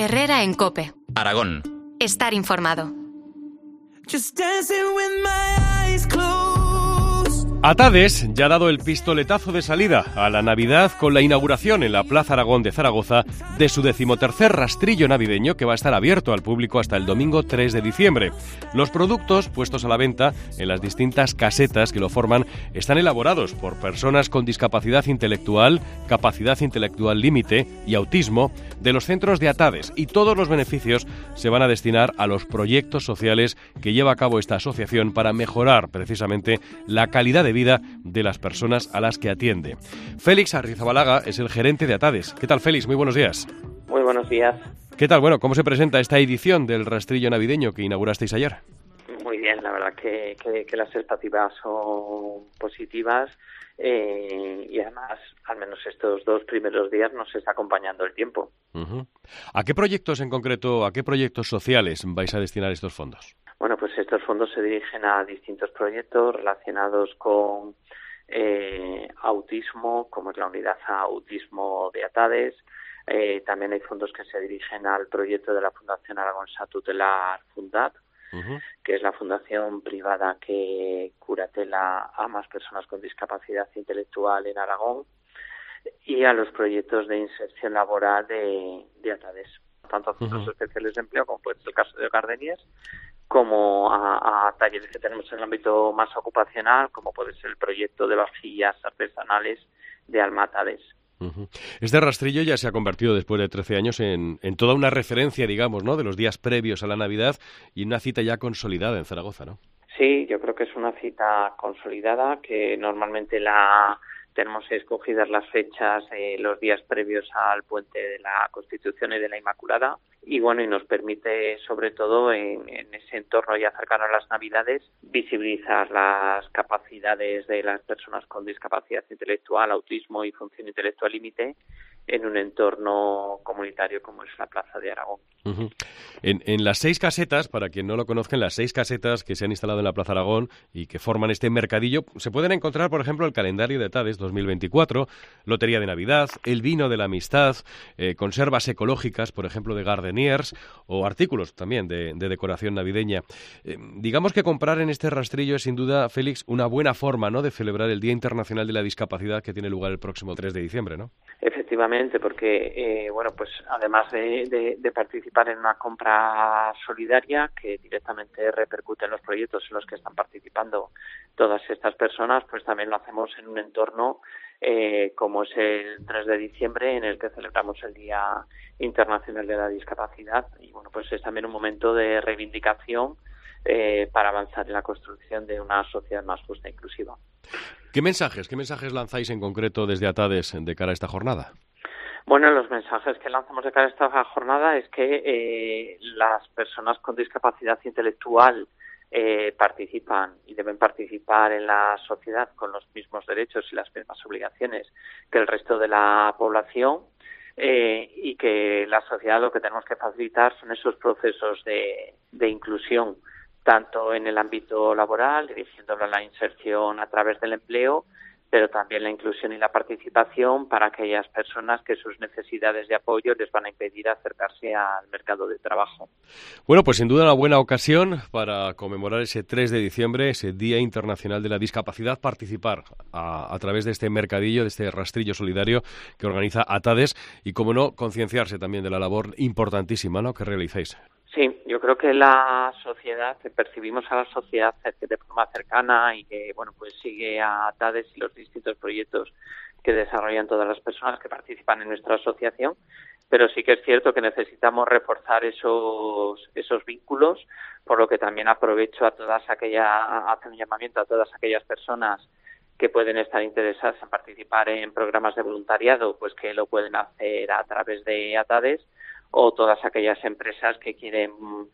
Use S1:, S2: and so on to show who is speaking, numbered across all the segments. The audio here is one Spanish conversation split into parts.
S1: Herrera en COPE.
S2: Aragón.
S1: Estar informado.
S3: Atades ya ha dado el pistoletazo de salida a la Navidad con la inauguración en la Plaza Aragón de Zaragoza de su 13º rastrillo navideño, que va a estar abierto al público hasta el domingo 3 de diciembre. Los productos puestos a la venta en las distintas casetas que lo forman están elaborados por personas con discapacidad intelectual, capacidad intelectual límite y autismo de los centros de Atades, y todos los beneficios se van a destinar a los proyectos sociales que lleva a cabo esta asociación para mejorar precisamente la calidad de vida de las personas a las que atiende. Félix Arrizabalaga es el gerente de Atades. ¿Qué tal, Félix? Muy buenos días.
S4: Muy buenos días.
S3: ¿Qué tal? Bueno, ¿cómo se presenta esta edición del rastrillo navideño que inaugurasteis ayer?
S4: Muy bien, la verdad que las expectativas son positivas y además, al menos estos 2 primeros días, nos está acompañando el tiempo.
S3: Uh-huh. ¿A qué proyectos en concreto, a qué proyectos sociales vais a destinar estos fondos?
S4: Bueno, pues estos fondos se dirigen a distintos proyectos relacionados con autismo, como es la unidad autismo de Atades. También hay fondos que se dirigen al proyecto de la Fundación Aragón Tutelar Fundat, uh-huh, que es la fundación privada que curatela a más personas con discapacidad intelectual en Aragón, y a los proyectos de inserción laboral de Atades, tanto a centros uh-huh especiales de empleo, como puede ser el caso de Gardeniers, como a talleres que tenemos en el ámbito más ocupacional, como puede ser el proyecto de vajillas artesanales de Alma Atades.
S3: Uh-huh. Este rastrillo ya se ha convertido después de 13 años en toda una referencia, digamos, ¿no?, de los días previos a la Navidad y una cita ya consolidada en Zaragoza, ¿no?
S4: Sí, yo creo que es una cita consolidada que normalmente tenemos escogidas las fechas, los días previos al puente de la Constitución y de la Inmaculada, y bueno, y nos permite, sobre todo en ese entorno ya cercano a las Navidades, visibilizar las capacidades de las personas con discapacidad intelectual, autismo y función intelectual límite en un entorno comunitario como es la Plaza de Aragón.
S3: Uh-huh. En las 6 casetas, para quien no lo conozca, en las 6 casetas que se han instalado en la Plaza Aragón y que forman este mercadillo, se pueden encontrar, por ejemplo, el calendario de Atades 2024, Lotería de Navidad, el vino de la amistad, conservas ecológicas, por ejemplo, de Gardeniers, o artículos también de decoración navideña. Digamos que comprar en este rastrillo es, sin duda, Félix, una buena forma, ¿no?, de celebrar el Día Internacional de la Discapacidad, que tiene lugar el próximo 3 de diciembre, ¿no?
S4: Efectivamente, porque bueno, pues además de participar en una compra solidaria que directamente repercute en los proyectos en los que están participando todas estas personas, pues también lo hacemos en un entorno como es el 3 de diciembre, en el que celebramos el Día Internacional de la Discapacidad, y bueno, pues es también un momento de reivindicación para avanzar en la construcción de una sociedad más justa e inclusiva.
S3: ¿Qué mensajes lanzáis en concreto desde Atades de cara a esta jornada?
S4: Bueno, los mensajes que lanzamos de cara a esta jornada es que las personas con discapacidad intelectual participan y deben participar en la sociedad con los mismos derechos y las mismas obligaciones que el resto de la población, y que la sociedad lo que tenemos que facilitar son esos procesos de inclusión, tanto en el ámbito laboral, dirigiéndolo a la inserción a través del empleo, pero también la inclusión y la participación para aquellas personas que sus necesidades de apoyo les van a impedir acercarse al mercado de trabajo.
S3: Bueno, pues sin duda una buena ocasión para conmemorar ese 3 de diciembre, ese Día Internacional de la Discapacidad, participar a través de este mercadillo, de este rastrillo solidario que organiza Atades y, como no, concienciarse también de la labor importantísima, ¿no?, que realizáis.
S4: Sí, yo creo que la sociedad, percibimos a la sociedad de forma cercana y que, bueno, pues sigue a Atades y los distintos proyectos que desarrollan todas las personas que participan en nuestra asociación, pero sí que es cierto que necesitamos reforzar esos vínculos, por lo que también aprovecho hacer un llamamiento a todas aquellas personas que pueden estar interesadas en participar en programas de voluntariado, pues que lo pueden hacer a través de Atades, o todas aquellas empresas que quieren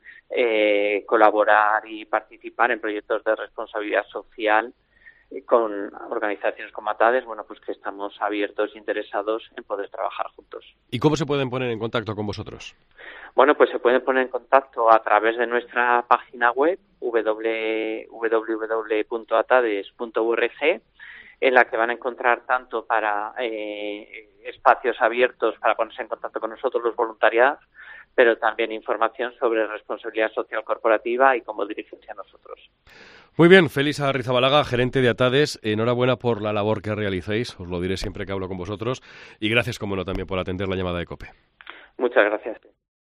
S4: colaborar y participar en proyectos de responsabilidad social con organizaciones como Atades, bueno, pues que estamos abiertos e interesados en poder trabajar juntos.
S3: ¿Y cómo se pueden poner en contacto con vosotros?
S4: Bueno, pues se pueden poner en contacto a través de nuestra página web www.atades.org, en la que van a encontrar tanto para espacios abiertos para ponerse en contacto con nosotros los voluntariados, pero también información sobre responsabilidad social corporativa y cómo dirigirse a nosotros.
S3: Muy bien, Félix Arrizabalaga, gerente de Atades, enhorabuena por la labor que realizáis, os lo diré siempre que hablo con vosotros, y gracias, como no, también por atender la llamada de COPE.
S4: Muchas gracias.